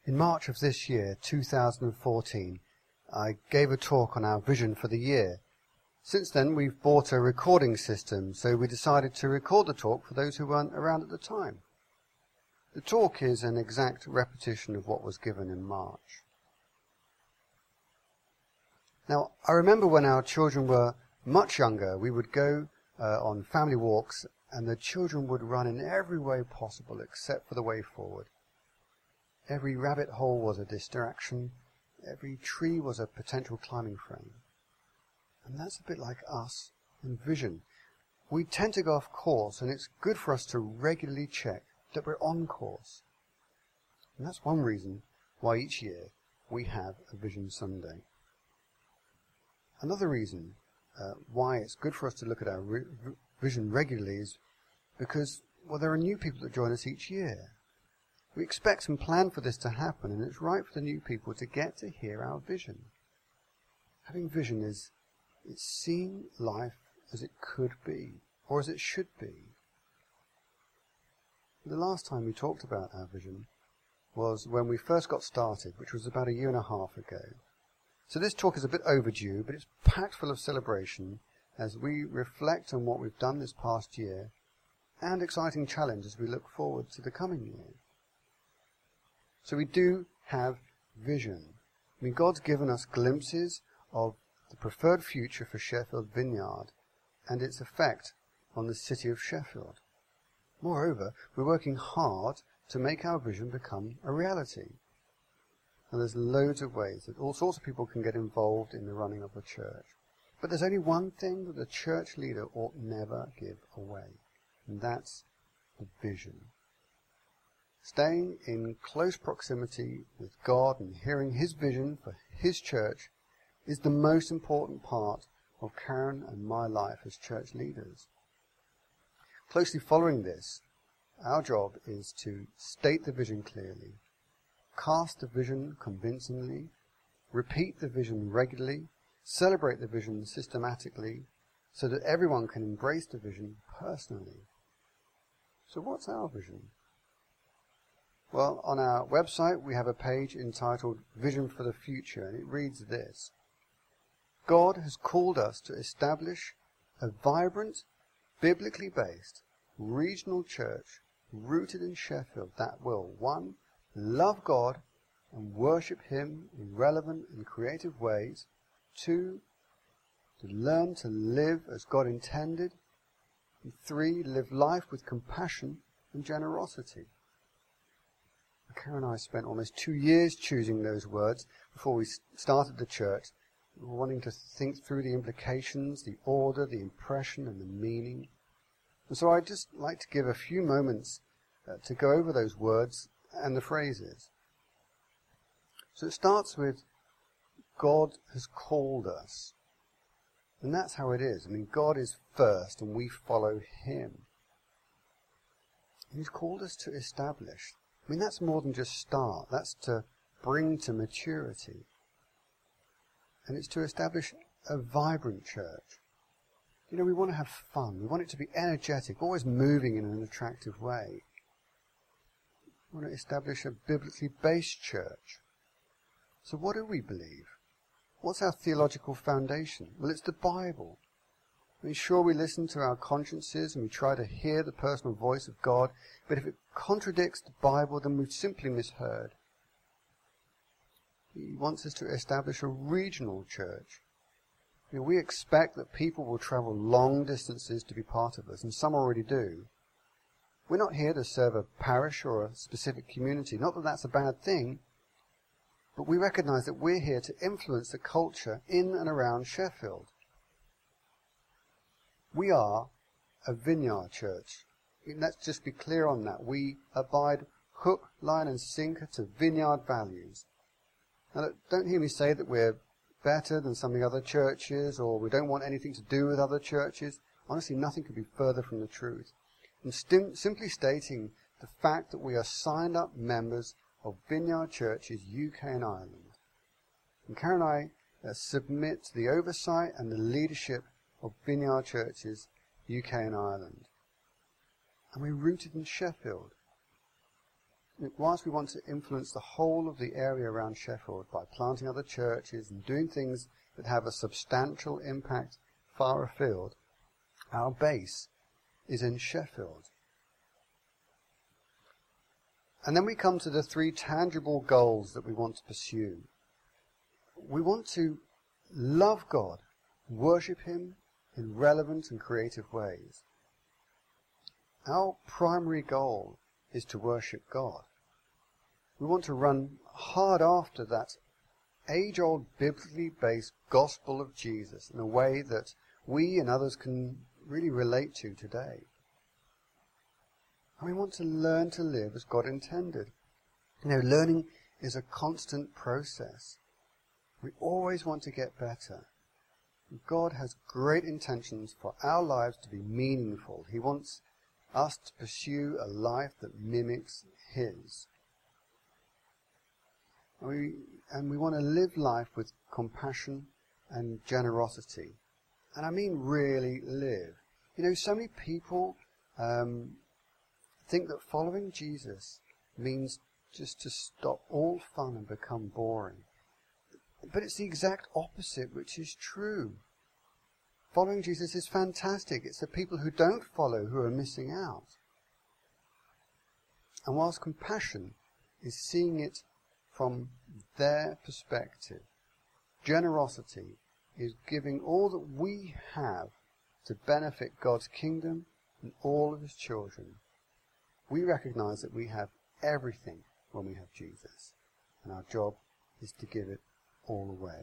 In March of this year, 2014, I gave a talk on our vision for the year. Since then, we've bought a recording system, so we decided to record the talk for those who weren't around at the time. The talk is an exact repetition of what was given in March. Now, I remember when our children were much younger, we would go on family walks, and the children would run in every way possible except for the way forward. Every rabbit hole was a distraction. Every tree was a potential climbing frame. And that's a bit like us in vision. We tend to go off course, and it's good for us to regularly check that we're on course. And that's one reason why each year we have a Vision Sunday. Another reason why it's good for us to look at our vision regularly is because, well, there are new people that join us each year. We expect and plan for this to happen, and it's right for the new people to get to hear our vision. Having vision is it's seeing life as it could be, or as it should be. The last time we talked about our vision was when we first got started, which was about 1.5 years ago. So this talk is a bit overdue, but it's packed full of celebration as we reflect on what we've done this past year, and exciting challenge as we look forward to the coming year. So we do have vision. I mean, God's given us glimpses of the preferred future for Sheffield Vineyard and its effect on the city of Sheffield. Moreover, we're working hard to make our vision become a reality. And there's loads of ways that all sorts of people can get involved in the running of a church. But there's only one thing that a church leader ought never give away, and that's the vision. Staying in close proximity with God and hearing His vision for His church is the most important part of Karen and my life as church leaders. Closely following this, our job is to state the vision clearly, cast the vision convincingly, repeat the vision regularly, celebrate the vision systematically, so that everyone can embrace the vision personally. So what's our vision? Well, on our website we have a page entitled Vision for the Future, and it reads this: God has called us to establish a vibrant, biblically based, regional church rooted in Sheffield that will, 1, love God and worship Him in relevant and creative ways, 2, to learn to live as God intended, and 3, live life with compassion and generosity. Karen and I spent almost 2 years choosing those words before we started the church. We were wanting to think through the implications, the order, the impression, and the meaning. And so I'd just like to give a few moments to go over those words and the phrases. So it starts with, God has called us. And that's how it is. I mean, God is first and we follow Him. He's called us to establish. I mean, that's more than just start. That's to bring to maturity. And it's to establish a vibrant church. You know, we want to have fun. We want it to be energetic, always moving in an attractive way. We want to establish a biblically based church. So what do we believe? What's our theological foundation? Well, it's the Bible. I mean, sure, we listen to our consciences and we try to hear the personal voice of God, but if it contradicts the Bible, then we've simply misheard. He wants us to establish a regional church. You know, we expect that people will travel long distances to be part of us, and some already do. We're not here to serve a parish or a specific community. Not that that's a bad thing, but we recognize that we're here to influence the culture in and around Sheffield. We are a vineyard church. Let's just be clear on that. We abide hook, line and sinker to vineyard values. Now, don't hear me say that we're better than some of the other churches or we don't want anything to do with other churches. Honestly, nothing could be further from the truth. I'm simply stating the fact that we are signed up members of Vineyard Churches UK and Ireland. And Karen and I submit to the oversight and the leadership of Vineyard Churches UK and Ireland. And we're rooted in Sheffield. whilst we want to influence the whole of the area around Sheffield by planting other churches and doing things that have a substantial impact far afield, our base is in Sheffield. And then we come to the three tangible goals that we want to pursue. We want to love God, worship him in relevant and creative ways. Our primary goal is to worship God. We want to run hard after that age-old biblically based gospel of Jesus in a way that we and others can really relate to today. And we want to learn to live as God intended. Learning is a constant process. We always want to get better. God has great intentions for our lives to be meaningful. He wants us to pursue a life that mimics his. And we want to live life with compassion and generosity. And I mean really live. So many people think that following Jesus means just to stop all fun and become boring. But it's the exact opposite which is true. Following Jesus is fantastic. It's the people who don't follow who are missing out. And whilst compassion is seeing it from their perspective, generosity is giving all that we have to benefit God's kingdom and all of his children. We recognize that we have everything when we have Jesus, and our job is to give it all away.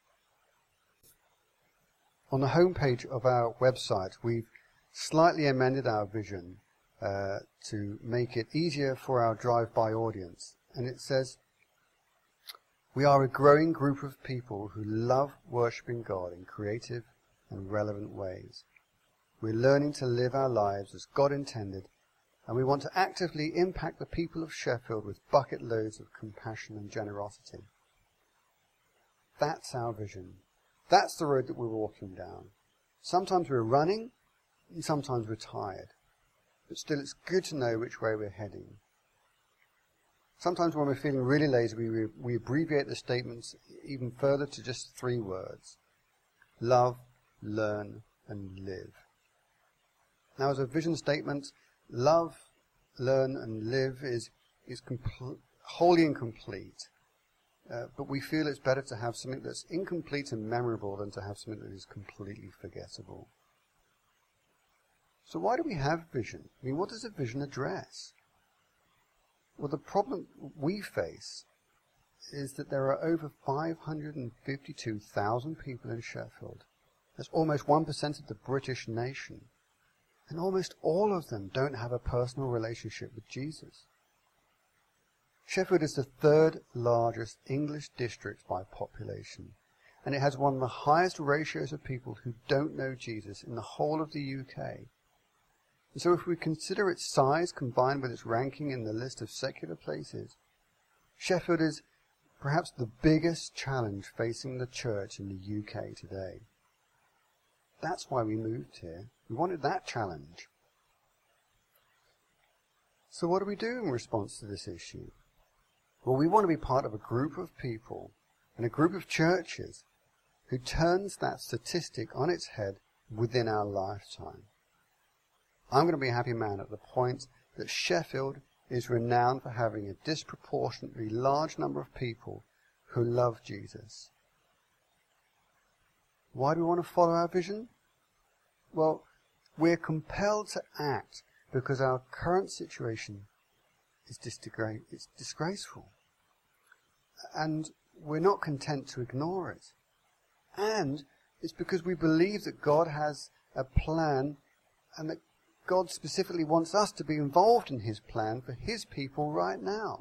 On the homepage of our website, we've slightly amended our vision to make it easier for our drive-by audience. And it says, "We are a growing group of people who love worshipping God in creative and relevant ways. We're learning to live our lives as God intended, and we want to actively impact the people of Sheffield with bucket loads of compassion and generosity." That's our vision. That's the road that we're walking down. Sometimes we're running, and sometimes we're tired. But still, it's good to know which way we're heading. Sometimes when we're feeling really lazy, we abbreviate the statements even further to just 3 words. Love, learn, and live. Now, as a vision statement, love, learn, and live is wholly incomplete. But we feel it's better to have something that's incomplete and memorable than to have something that is completely forgettable. So why do we have vision? What does a vision address? Well, the problem we face is that there are over 552,000 people in Sheffield. That's almost 1% of the British nation. And almost all of them don't have a personal relationship with Jesus. Sheffield is the 3rd largest English district by population, and it has one of the highest ratios of people who don't know Jesus in the whole of the UK. And so if we consider its size combined with its ranking in the list of secular places, Sheffield is perhaps the biggest challenge facing the church in the UK today. That's why we moved here. We wanted that challenge. So what do we do in response to this issue? Well, we want to be part of a group of people and a group of churches who turns that statistic on its head within our lifetime. I'm going to be a happy man at the point that Sheffield is renowned for having a disproportionately large number of people who love Jesus. Why do we want to follow our vision? Well, we're compelled to act because our current situation is disgraceful. And we're not content to ignore it. And it's because we believe that God has a plan and that God specifically wants us to be involved in his plan for his people right now.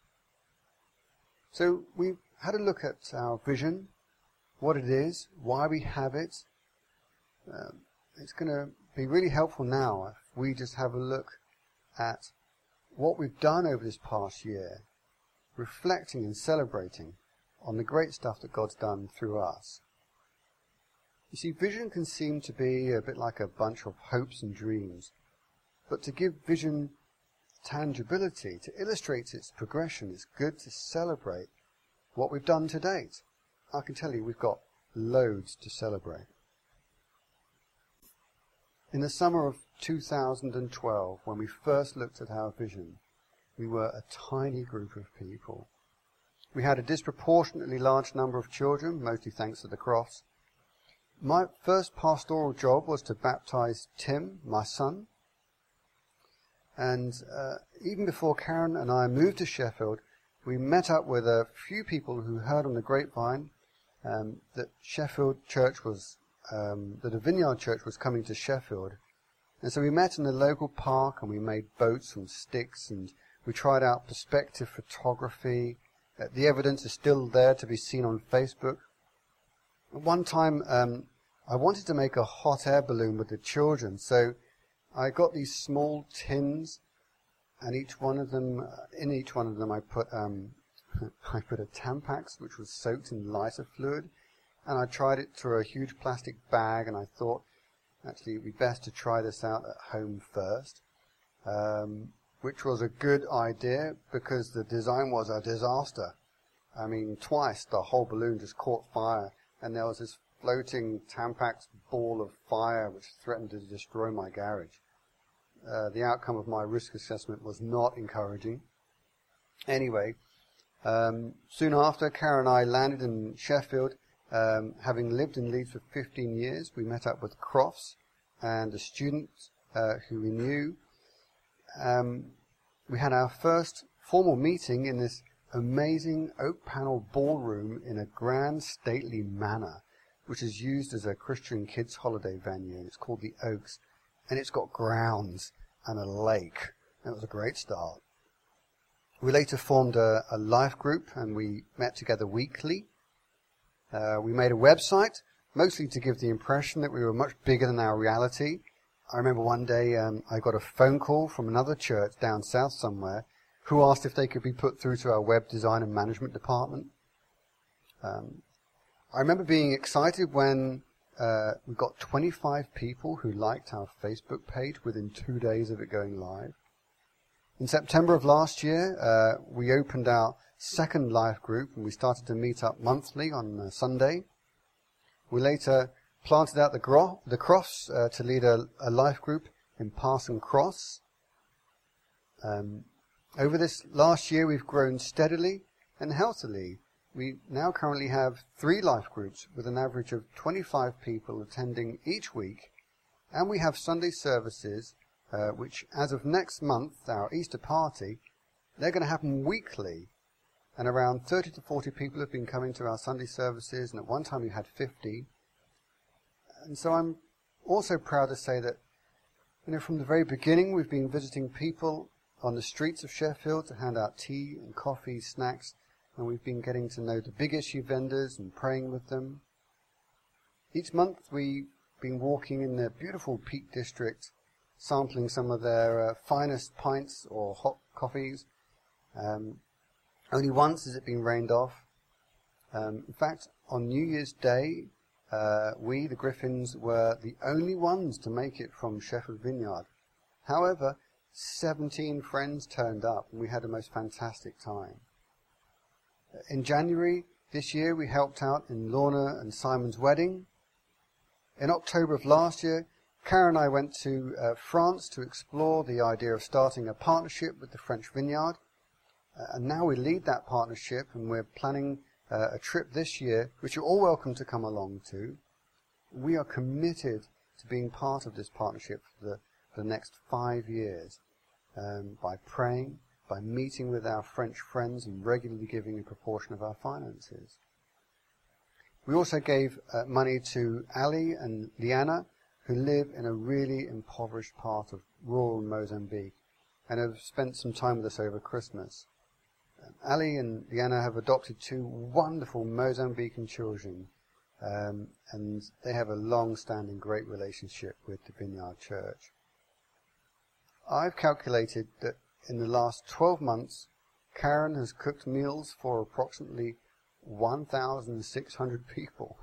So we've had a look at our vision, what it is, why we have it. It's going to be really helpful now if we just have a look at what we've done over this past year, reflecting and celebrating on the great stuff that God's done through us. You see, vision can seem to be a bit like a bunch of hopes and dreams, but to give vision tangibility, to illustrate its progression, it's good to celebrate what we've done to date. I can tell you we've got loads to celebrate. In the summer of 2012, when we first looked at our vision, we were a tiny group of people. We had a disproportionately large number of children, mostly thanks to the Crofts. My first pastoral job was to baptize Tim, my son. And even before Karen and I moved to Sheffield, we met up with a few people who heard on the grapevine that Sheffield Church was, that a Vineyard Church was coming to Sheffield. And so we met in the local park and we made boats from sticks and we tried out perspective photography. The evidence is still there to be seen on Facebook. At one time, I wanted to make a hot air balloon with the children, so I got these small tins, and in each one of them, I put a Tampax, which was soaked in lighter fluid, and I tried it through a huge plastic bag, and I thought, actually, it'd be best to try this out at home first, which was a good idea because the design was a disaster. I mean, twice the whole balloon just caught fire, and there was this floating Tampax ball of fire which threatened to destroy my garage. The outcome of my risk assessment was not encouraging. Anyway, soon after, Karen and I landed in Sheffield. Having lived in Leeds for 15 years, we met up with Crofts and a student who we knew. We had our first formal meeting in this amazing oak panel ballroom in a grand stately manor, which is used as a Christian kids holiday venue. It's called the Oaks, and it's got grounds and a lake. It was a great start. We later formed a life group, and we met together weekly. We made a website, mostly to give the impression that we were much bigger than our reality. I remember one day I got a phone call from another church down south somewhere who asked if they could be put through to our web design and management department. I remember being excited when we got 25 people who liked our Facebook page within 2 days of it going live. In September of last year, we opened our second life group and we started to meet up monthly on Sunday. We later planted out the Crofts to lead a life group in Parson Cross. Over this last year, we've grown steadily and healthily. We now currently have 3 life groups with an average of 25 people attending each week, and we have Sunday services, which as of next month, our Easter party, they're going to happen weekly, and around 30 to 40 people have been coming to our Sunday services, and at one time we had 50. And so I'm also proud to say that, from the very beginning, we've been visiting people on the streets of Sheffield to hand out tea and coffee, snacks, and we've been getting to know the big issue vendors and praying with them. Each month we've been walking in the beautiful Peak District, sampling some of their finest pints or hot coffees. Only once has it been rained off. In fact, on New Year's Day, we, the Griffins, were the only ones to make it from Sheffield Vineyard. However, 17 friends turned up and we had a most fantastic time. In January this year, we helped out in Lorna and Simon's wedding. In October of last year, Karen and I went to France to explore the idea of starting a partnership with the French Vineyard. And now we lead that partnership, and we're planning a trip this year, which you're all welcome to come along to. We are committed to being part of this partnership for the next 5 years, by praying, by meeting with our French friends and regularly giving a proportion of our finances. We also gave money to Ali and Liana, who live in a really impoverished part of rural Mozambique and have spent some time with us over Christmas. Ali and Liana have adopted 2 wonderful Mozambican children, and they have a long-standing great relationship with the Vineyard Church. I've calculated that in the last 12 months, Karen has cooked meals for approximately 1,600 people.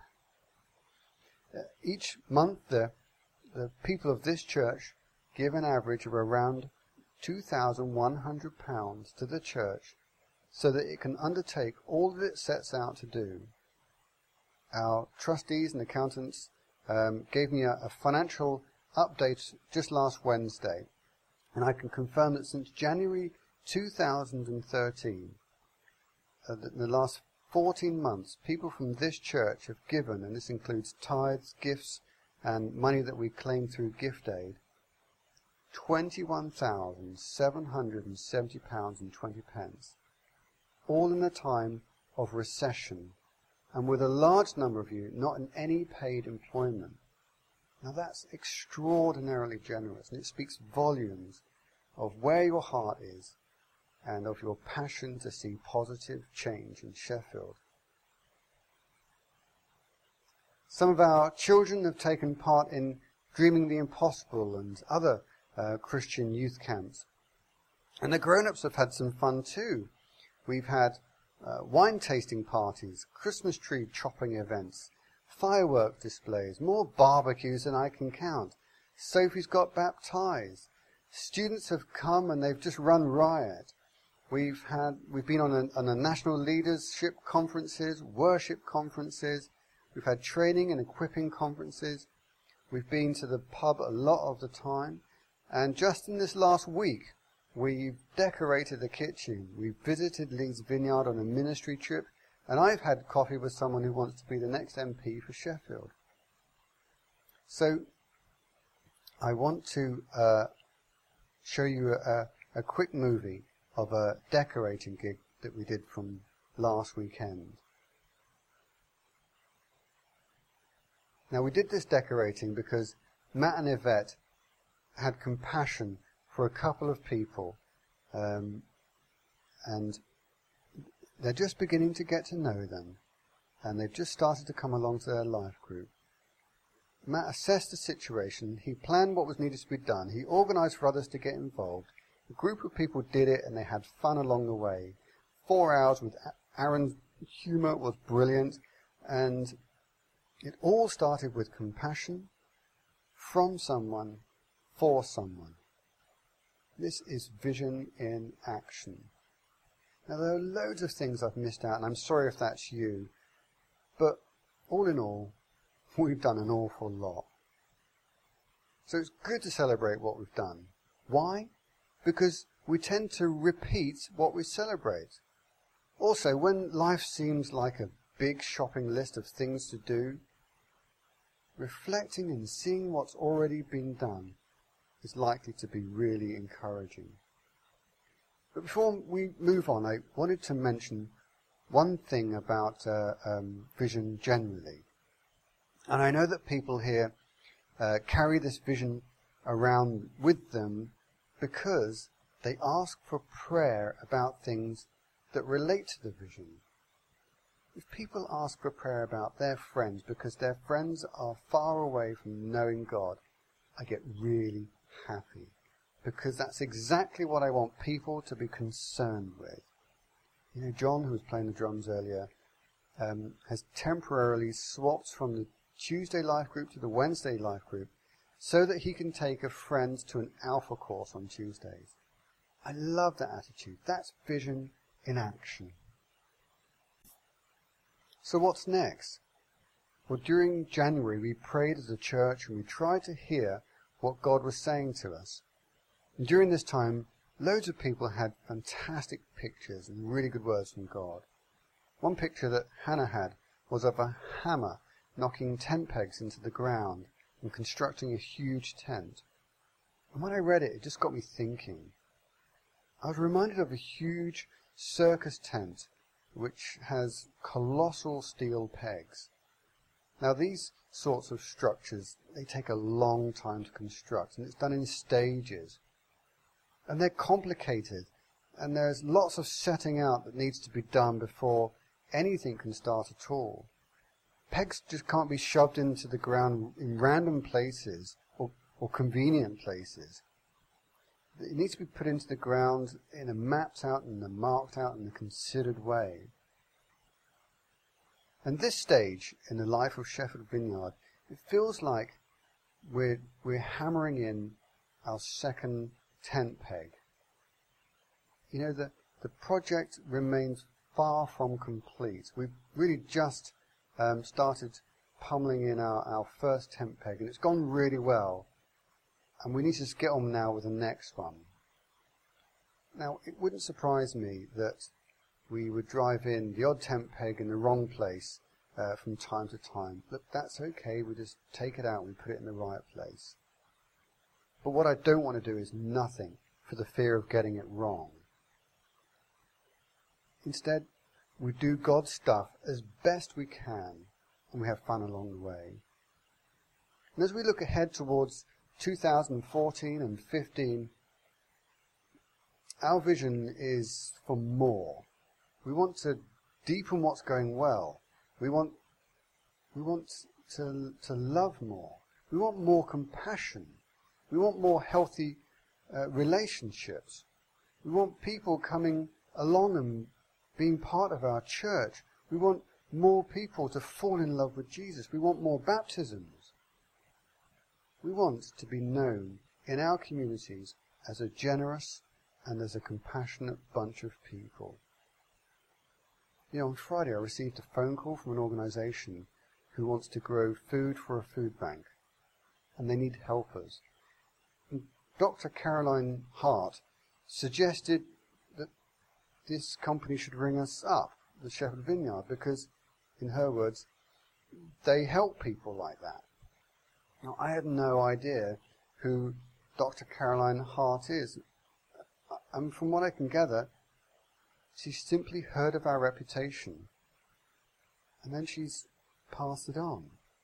Each month, the people of this church give an average of around £2,100 to the church so that it can undertake all that it sets out to do. Our trustees and accountants gave me a financial update just last Wednesday, and I can confirm that since January 2013, in the last 14 months, people from this church have given, and this includes tithes, gifts, and money that we claim through gift aid, £21,770.20, all in a time of recession, and with a large number of you not in any paid employment. Now that's extraordinarily generous, and it speaks volumes of where your heart is and of your passion to see positive change in Sheffield. Some of our children have taken part in Dreaming the Impossible and other Christian youth camps. And the grown-ups have had some fun too. We've had wine tasting parties, Christmas tree chopping events, firework displays, more barbecues than I can count. Sophie's got baptized. Students have come and they've just run riot. We've been on a national leadership conferences, worship conferences. We've had training and equipping conferences. We've been to the pub a lot of the time. And just in this last week, we've decorated the kitchen. We've visited Leeds Vineyard on a ministry trip. And I've had coffee with someone who wants to be the next MP for Sheffield. So I want to show you a quick movie of a decorating gig that we did from last weekend. Now we did this decorating because Matt and Yvette had compassion for a couple of people, and they're just beginning to get to know them, and they've just started to come along to their life group. Matt assessed the situation, he planned what was needed to be done, he organised for others to get involved. A group of people did it and they had fun along the way. 4 hours with Aaron's humour was brilliant, and it all started with compassion from someone for someone. This is vision in action. Now there are loads of things I've missed out, and I'm sorry if that's you, but all in all, we've done an awful lot. So it's good to celebrate what we've done. Why? Because we tend to repeat what we celebrate. Also, when life seems like a big shopping list of things to do, reflecting and seeing what's already been done is likely to be really encouraging. But before we move on, I wanted to mention one thing about vision generally. And I know that people here carry this vision around with them because they ask for prayer about things that relate to the vision. If people ask for prayer about their friends because their friends are far away from knowing God, I get really happy, because that's exactly what I want people to be concerned with. You know, John, who was playing the drums earlier, has temporarily swapped from the Tuesday life group to the Wednesday life group so that he can take a friend to an Alpha course on Tuesdays. I love that attitude. That's vision in action. So what's next? Well, during January we prayed as a church and we tried to hear what God was saying to us. And during this time, loads of people had fantastic pictures and really good words from God. One picture that Hannah had was of a hammer knocking tent pegs into the ground and constructing a huge tent. And when I read it, it just got me thinking. I was reminded of a huge circus tent which has colossal steel pegs. Now these sorts of structures, they take a long time to construct, and it's done in stages. And they're complicated, and there's lots of setting out that needs to be done before anything can start at all. Pegs just can't be shoved into the ground in random places or convenient places. It needs to be put into the ground in a mapped out and a marked out and a considered way. And this stage in the life of Sheffield Vineyard, it feels like we're hammering in our second tent peg. the project remains far from complete. We've really just started pummeling in our first tent peg, and it's gone really well. And we need to get on now with the next one. Now, it wouldn't surprise me that we would drive in the odd tent peg in the wrong place from time to time. But that's okay. We just take it out and we put it in the right place. But what I don't want to do is nothing for the fear of getting it wrong. Instead, we do God's stuff as best we can, and we have fun along the way. And as we look ahead towards 2014 and 15, our vision is for more. We want to deepen what's going well. We want to love more. We want more compassion. We want more healthy relationships. We want people coming along and being part of our church. We want more people to fall in love with Jesus. We want more baptisms. We want to be known in our communities as a generous and as a compassionate bunch of people. On Friday I received a phone call from an organisation who wants to grow food for a food bank, and they need helpers. And Dr. Caroline Hart suggested that this company should ring us up, the Shepherd Vineyard, because, in her words, they help people like that. Now, I had no idea who Dr. Caroline Hart is. And from what I can gather, she simply heard of our reputation, and then she's passed it on.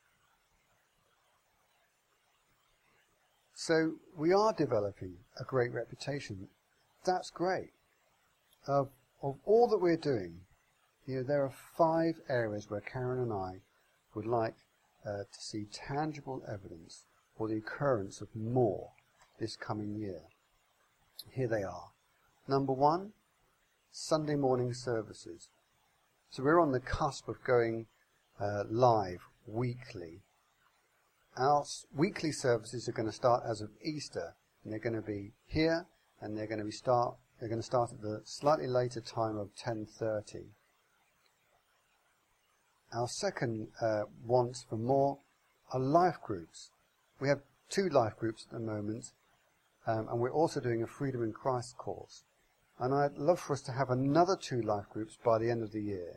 So we are developing a great reputation. That's great. Of all that we're doing, there are 5 areas where Karen and I would like to see tangible evidence for the occurrence of more this coming year. Here they are. Number 1, Sunday morning services. So we're on the cusp of going live weekly. Our weekly services are going to start as of Easter, and they're going to be here, and they're going to start at the slightly later time of 10:30. Our second want for more are life groups. We have 2 life groups at the moment, and we're also doing a Freedom in Christ course. And I'd love for us to have another 2 life groups by the end of the year.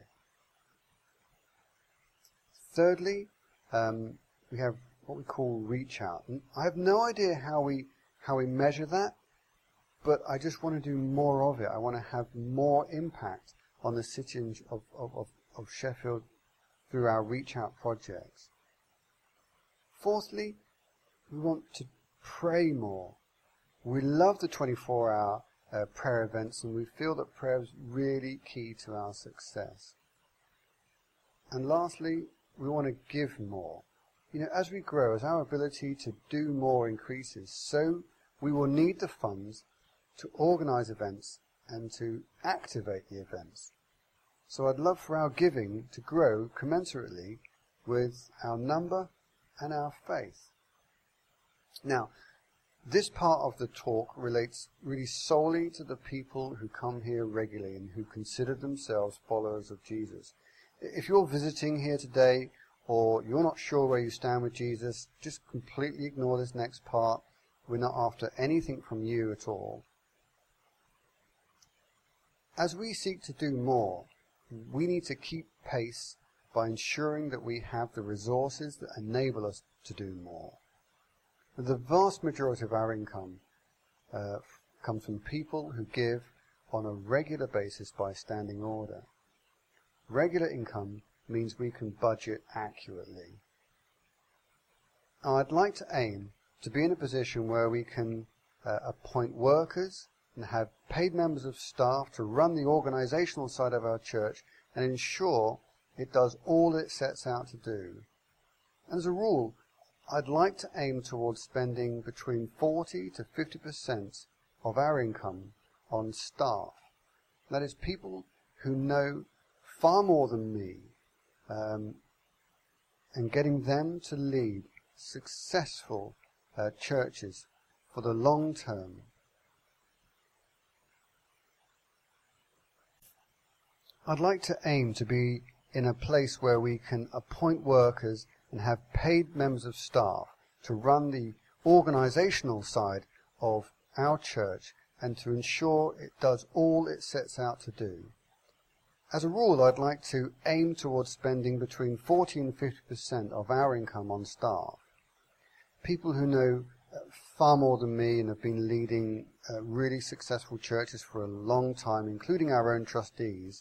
Thirdly, we have what we call reach out. And I have no idea how we measure that, but I just want to do more of it. I want to have more impact on the city of Sheffield through our reach out projects. Fourthly, we want to pray more. We love the 24-hour prayer events, and we feel that prayer is really key to our success. And lastly, we want to give more. As we grow, as our ability to do more increases, so we will need the funds to organise events and to activate the events. So I'd love for our giving to grow commensurately with our number and our faith. Now, this part of the talk relates really solely to the people who come here regularly and who consider themselves followers of Jesus. If you're visiting here today, or you're not sure where you stand with Jesus, just completely ignore this next part. We're not after anything from you at all. As we seek to do more, we need to keep pace by ensuring that we have the resources that enable us to do more. The vast majority of our income comes from people who give on a regular basis by standing order. Regular income means we can budget accurately. I'd like to aim to be in a position where we can appoint workers and have paid members of staff to run the organisational side of our church and ensure it does all it sets out to do. And as a rule, I'd like to aim towards spending between 40 to 50% of our income on staff. That is, people who know far more than me, and getting them to lead successful churches for the long term. I'd like to aim to be in a place where we can appoint workers and have paid members of staff to run the organisational side of our church and to ensure it does all it sets out to do. As a rule, I'd like to aim towards spending between 40 and 50% of our income on staff. People who know far more than me and have been leading really successful churches for a long time, including our own trustees,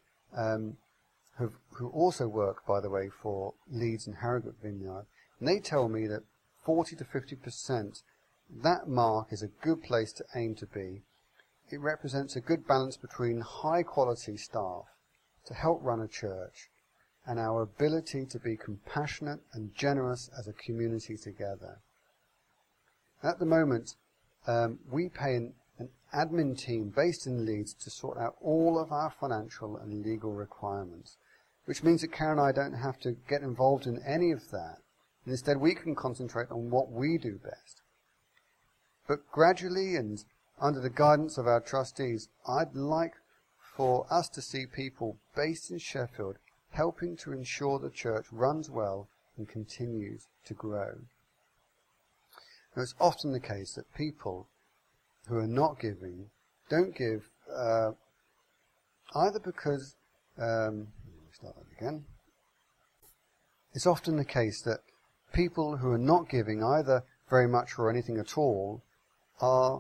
who also work, by the way, for Leeds and Harrogate Vineyard. And they tell me that 40 to 50%, that mark is a good place to aim to be. It represents a good balance between high quality staff to help run a church and our ability to be compassionate and generous as a community together. At the moment, we pay an admin team based in Leeds to sort out all of our financial and legal requirements, which means that Karen and I don't have to get involved in any of that. And instead, we can concentrate on what we do best. But gradually and under the guidance of our trustees, I'd like for us to see people based in Sheffield helping to ensure the church runs well and continues to grow. Now, it's often the case that people who are not giving don't give either because start that again. It's often the case that people who are not giving either very much or anything at all are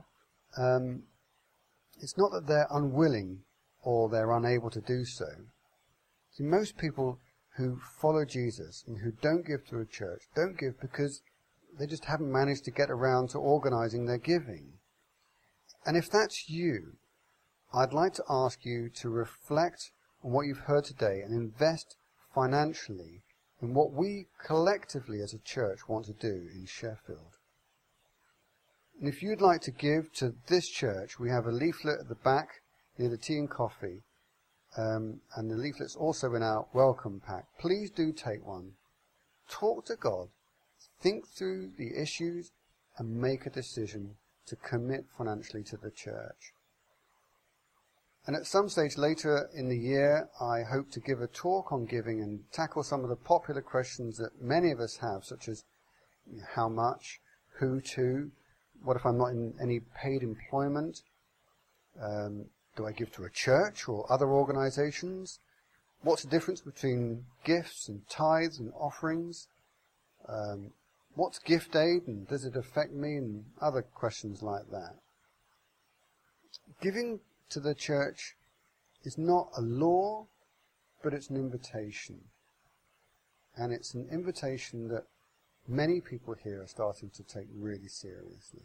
it's not that they're unwilling or they're unable to do so. See, most people who follow Jesus and who don't give to a church don't give because they just haven't managed to get around to organising their giving. And if that's you, I'd like to ask you to reflect on what you've heard today and invest financially in what we collectively as a church want to do in Sheffield. And if you'd like to give to this church, we have a leaflet at the back near the tea and coffee, and the leaflet's also in our welcome pack. Please do take one. Talk to God, think through the issues, and make a decision to commit financially to the church. And at some stage later in the year, I hope to give a talk on giving and tackle some of the popular questions that many of us have, such as how much, who to, what if I'm not in any paid employment, do I give to a church or other organisations? What's the difference between gifts and tithes and offerings? What's gift aid and does it affect me, and other questions like that. Giving to the church is not a law, but it's an invitation. And it's an invitation that many people here are starting to take really seriously.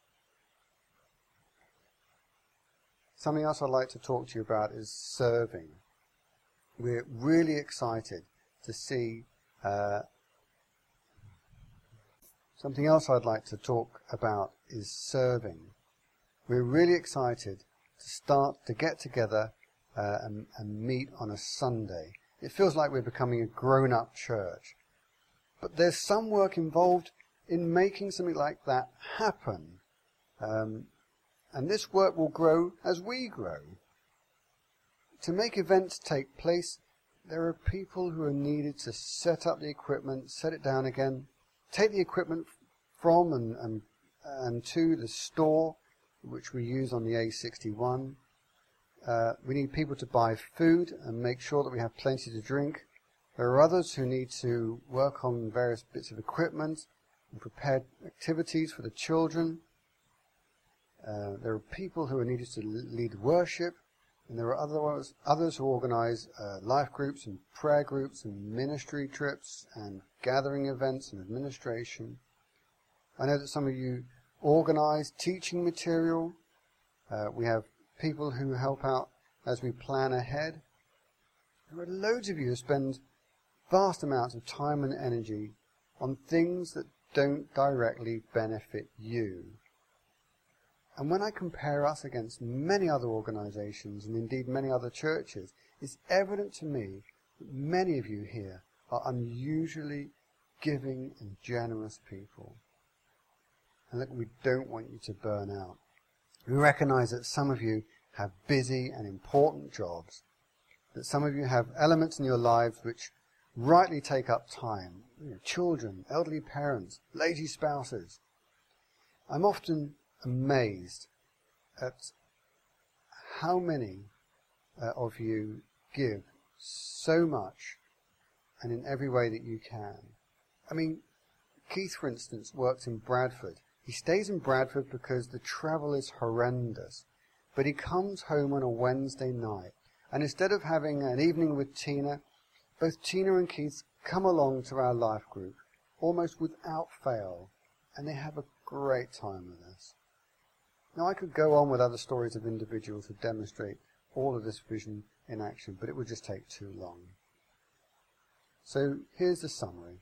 Something else I'd like to talk to you about is serving. We're really excited to see something else I'd like to talk about is serving. We're really excited to start to get together and meet on a Sunday. It feels like we're becoming a grown-up church. But there's some work involved in making something like that happen. And this work will grow as we grow. To make events take place, there are people who are needed to set up the equipment, set it down again, take the equipment from and to the store, which we use on the A61. We need people to buy food and make sure that we have plenty to drink. There are others who need to work on various bits of equipment and prepare activities for the children. There are people who are needed to lead worship, and there are others who organise life groups and prayer groups and ministry trips and gathering events and administration. I know that some of you organise teaching material. We have people who help out as we plan ahead. There are loads of you who spend vast amounts of time and energy on things that don't directly benefit you. And when I compare us against many other organisations and indeed many other churches, it's evident to me that many of you here are unusually giving and generous people. And that we don't want you to burn out. We recognise that some of you have busy and important jobs. that some of you have elements in your lives which rightly take up time. Children, elderly parents, lazy spouses. I'm often amazed at how many of you give so much and in every way that you can. I mean, Keith, for instance, works in Bradford. He stays in Bradford because the travel is horrendous. But he comes home on a Wednesday night, and instead of having an evening with Tina, both Tina and Keith come along to our life group almost without fail, and they have a great time with us. Now, I could go on with other stories of individuals who demonstrate all of this vision in action, but it would just take too long. So here's the summary.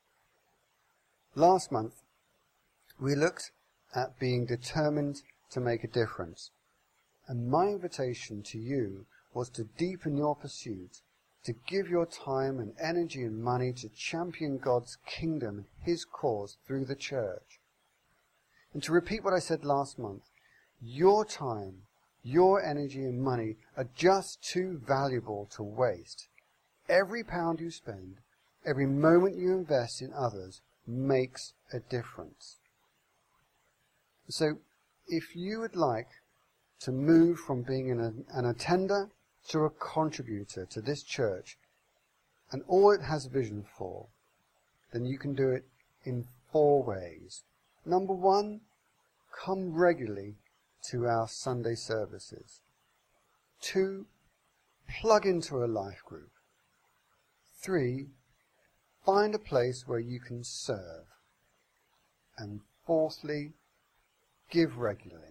Last month, we looked at being determined to make a difference. And my invitation to you was to deepen your pursuit, to give your time and energy and money to champion God's kingdom and his cause through the church. And to repeat what I said last month, your time, your energy and money are just too valuable to waste. Every pound you spend, every moment you invest in others makes a difference. So if you would like to move from being an attender to a contributor to this church, and all it has vision for, then you can do it in 4 ways. Number 1, come regularly to our Sunday services. 2, plug into a life group. 3, find a place where you can serve. And 4thly, give regularly.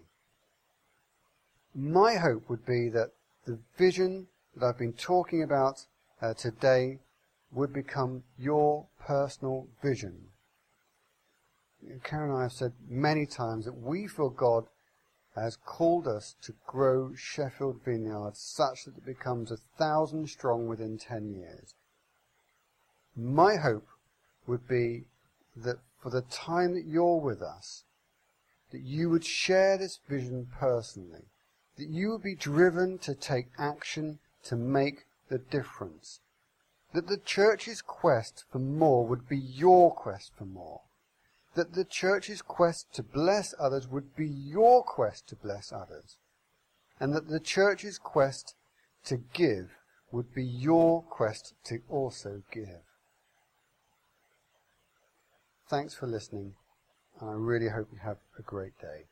My hope would be that the vision that I've been talking about today would become your personal vision. Karen and I have said many times that we feel God has called us to grow Sheffield Vineyard such that it becomes 1,000 strong within 10 years. My hope would be that for the time that you're with us, that you would share this vision personally, that you would be driven to take action to make the difference, that the church's quest for more would be your quest for more, that the church's quest to bless others would be your quest to bless others, and that the church's quest to give would be your quest to also give. Thanks for listening, and I really hope you have a great day.